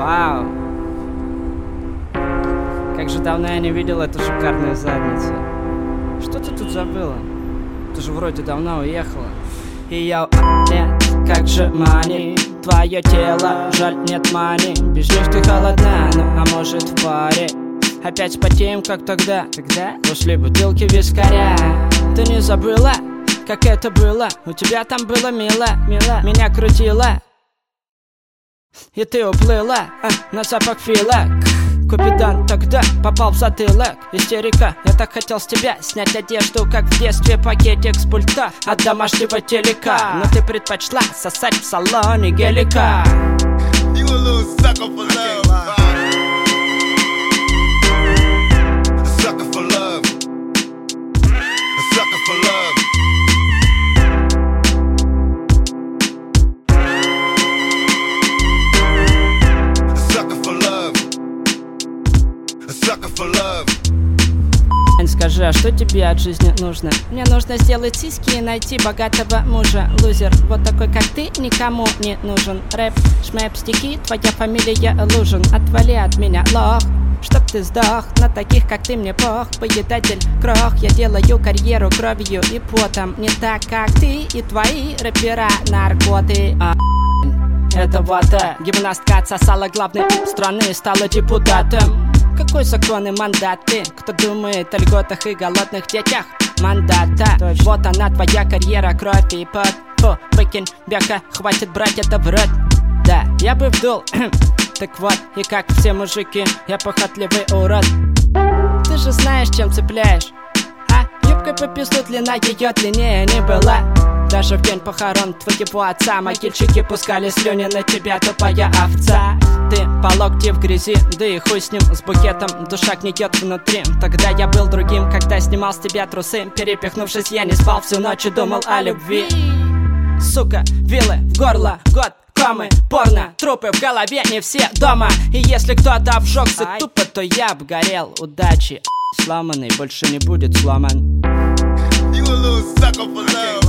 Вау! Как же давно я не видел эту шикарную задницу. Что ты тут забыла? Ты же вроде давно уехала. И я нет, как же мани. Твое тело, жаль нет мани. Бежишь ты холодна, ну а может в паре. Опять потеем, как тогда. После бутылки вискаря. Ты не забыла, как это было? У тебя там было мило. Меня крутило, и ты уплыла на запах фила. Купидан тогда попал в затылок. Истерика, я так хотел с тебя снять одежду, как в детстве пакетик с пульта от домашнего телека. Но ты предпочла сосать в салоне гелика. You a little sucker for love. A sucker for love. A sucker for love. A sucker for love. A sucker for love. Скажи, а что тебе от жизни нужно? Мне нужно сделать сиськи и найти богатого мужа. Лузер, вот такой как ты, никому не нужен. Рэп, шмэп, стихи, твоя фамилия Лужин. Отвали от меня, лох, чтоб ты сдох. На таких, как ты, мне пох, поедатель крох. Я делаю карьеру кровью и потом. Не так, как ты и твои рэпера наркоты. Это вата. Гимнастка отсосала главной страны и стала депутатом. Какой закон и мандаты? Кто думает о льготах и голодных детях? Мандата. Точно. Вот она, твоя карьера, кровь и пот. Фу, выкинь, бяка, хватит брать это в рот. Да, я бы вдул. Так вот, и как все мужики, я похотливый урод. Ты же знаешь, чем цепляешь, а? Юбкой по пизду, длина ее длиннее не была. Даже в день похорон твоего отца могильщики пускали слюни на тебя, тупая овца. Ты по локти в грязи, да и хуй с ним, с букетом душа гниет внутри. Тогда я был другим, когда снимал с тебя трусы. Перепихнувшись, я не спал всю ночь и думал о любви. Сука, вилы в горло, год, комы, порно, трупы в голове, не все дома. И если кто-то обжегся тупо, то я обгорел. Удачи, сломанный больше не будет сломан. You a little sucker for love.